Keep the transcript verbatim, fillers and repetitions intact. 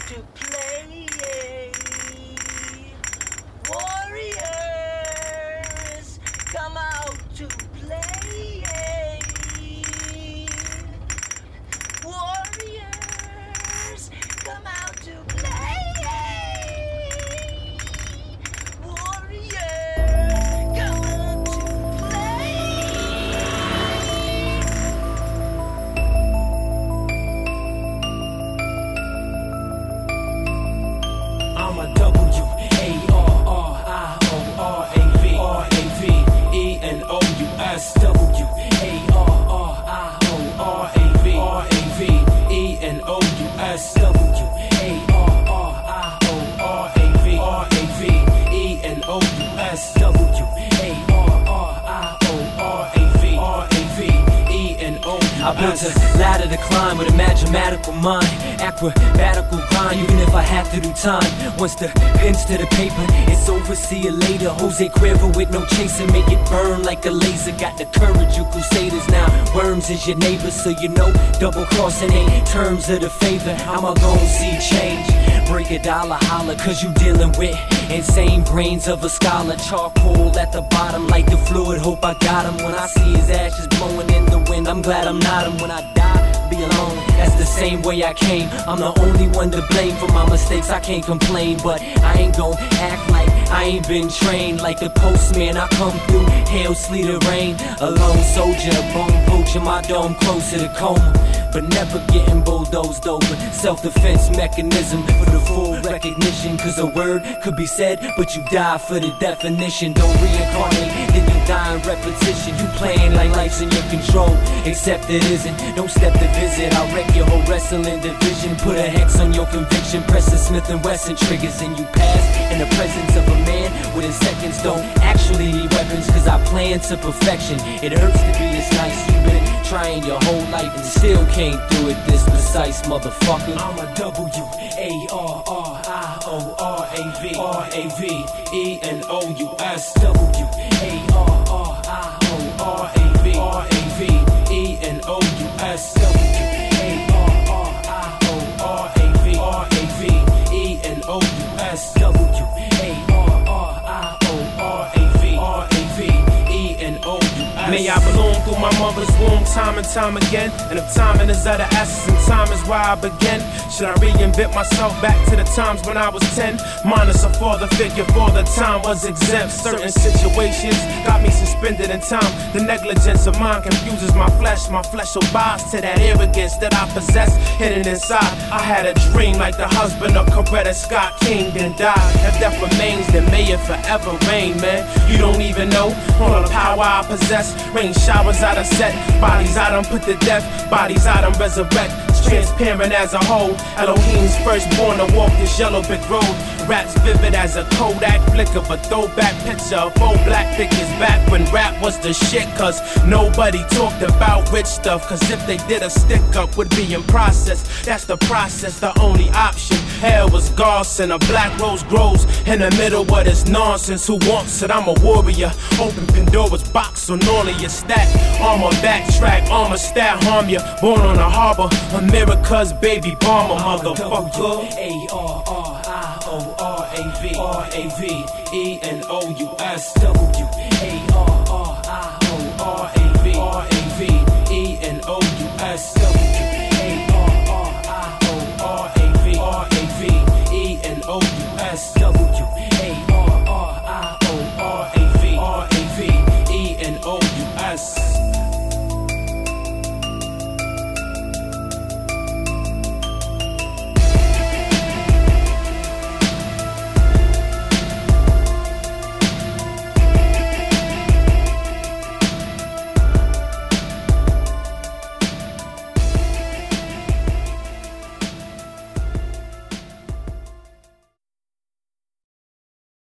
to play. Warriors, come out to play. Warriors, come out to play. Warriors, come out to play. I'm a W A R R I O R A V R A V E N O U S W A R R I O R A V R A V E N O U S W A R R I O R A V R A V E N O U S W A R R I O R A V R A V E N O U S. I built a ladder to climb with a mathematical mind, acrobatical grind, even if I have to do time. Once the pen's to the paper, it's over, see you later. Jose Cuervo with no chaser, make it burn like a laser. Got the courage, you crusaders. Now worms is your neighbor, so you know double crossing ain't terms of the favor. I'ma gon' see change, break a dollar holler, cause you dealing with insane brains of a scholar. Charcoal at the bottom like the fluid, hope I got him. When I see his ashes blowing in the wind, I'm glad I'm not him. When I die, be alone, that's the same way I came. I'm the only one to blame for my mistakes, I can't complain. But I ain't gon' act like I ain't been trained. Like the postman, I come through hail, sleet, or rain. A lone soldier, bone poacher, my dome close to the coma, but never getting bulldozed over. Self-defense mechanism for the full recognition, cause a word could be said, but you die for the definition. Don't reincarnate, then you die in repetition. You playing like life's in your control, except it isn't. Don't step to visit, I'll wreck your whole wrestling division. Put a hex on your conviction, press the Smith and Wesson triggers, and you pass in the presence of a man within seconds. Don't actually need weapons, cause I plan to perfection. It hurts to be this nice, you've been trying your whole life and still can't do it this precise, motherfucker. I'm a W A R R I O R A V R A V E N O U S W A R R I O R A V R A V E N O U S W A R R I O R A V R A V E N O U S W A R R I O R A V R A V E N O U S. May I bloom through my mother's womb time and time again. And if timing is of the essence and time is where I begin, should I reinvent myself back to the times when I was ten? Minus a father figure for the time was exempt. Certain situations got me suspended in time. The negligence of mine confuses my flesh. My flesh will bias to that arrogance that I possess hidden inside. I had a dream like the husband of Coretta Scott King, then died. If death remains, then may it forever reign, man. You don't even know all the power I possess. Rain showers I done set, bodies I done put to death, bodies I done resurrect. It's transparent as a whole. Elohim's firstborn to walk this yellow brick road. Raps vivid as a Kodak flick of a throwback picture of four black figures back when rap was the shit. Cause nobody talked about rich stuff. Cause if they did, a stick up would be in process. That's the process, the only option. Hell was Garson, a black rose grows in the middle of this nonsense. Who wants it? I'm a warrior. Open Pandora's box on all of your stack. Armor backtrack, armor stat harm you. Born on a harbor, America's baby bomber, motherfucker. A R R I O R A V R A V E N O U S W A R R I O R A V R A V E N O U S W